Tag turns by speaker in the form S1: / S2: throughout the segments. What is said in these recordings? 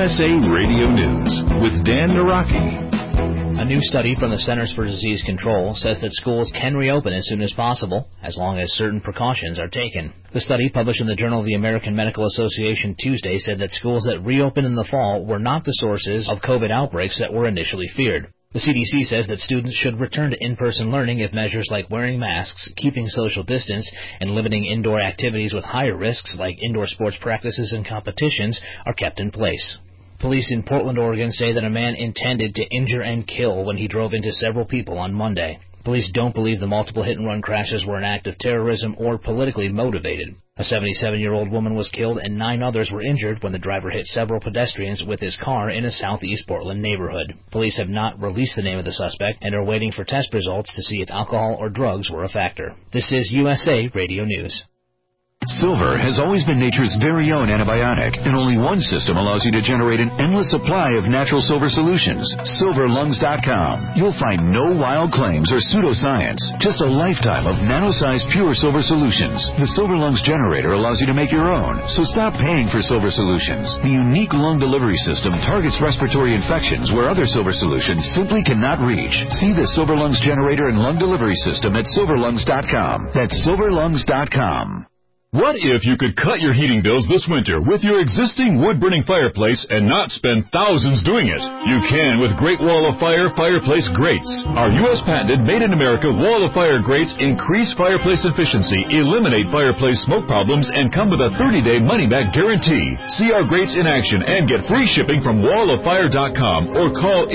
S1: USA Radio News with Dan Naraki.
S2: A new study from the Centers for Disease Control says that schools can reopen as soon as possible, as long as certain precautions are taken. The study, published in the Journal of the American Medical Association Tuesday, said that schools that reopened in the fall were not the sources of COVID outbreaks that were initially feared. The CDC says that students should return to in-person learning if measures like wearing masks, keeping social distance, and limiting indoor activities with higher risks like indoor sports practices and competitions are kept in place. Police in Portland, Oregon say that a man intended to injure and kill when he drove into several people on Monday. Police don't believe the multiple hit-and-run crashes were an act of terrorism or politically motivated. A 77-year-old woman was killed and 9 others were injured when the driver hit several pedestrians with his car in a southeast Portland neighborhood. Police have not released the name of the suspect and are waiting for test results to see if alcohol or drugs were a factor. This is USA Radio News.
S1: Silver has always been nature's very own antibiotic, and only one system allows you to generate an endless supply of natural silver solutions. SilverLungs.com. You'll find no wild claims or pseudoscience, just a lifetime of nano-sized pure silver solutions. The Silver Lungs generator allows you to make your own, so stop paying for silver solutions. The unique lung delivery system targets respiratory infections where other silver solutions simply cannot reach. See the Silver Lungs generator and lung delivery system at SilverLungs.com. That's SilverLungs.com.
S3: What if you could cut your heating bills this winter with your existing wood-burning fireplace and not spend thousands doing it? You can with Great Wall of Fire fireplace grates. Our U.S. patented made-in-America Wall of Fire grates increase fireplace efficiency, eliminate fireplace smoke problems, and come with a 30-day money-back guarantee. See our grates in action and get free shipping from walloffire.com or call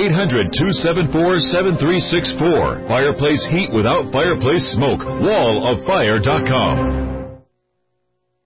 S3: 800-274-7364. Fireplace heat without fireplace smoke. walloffire.com.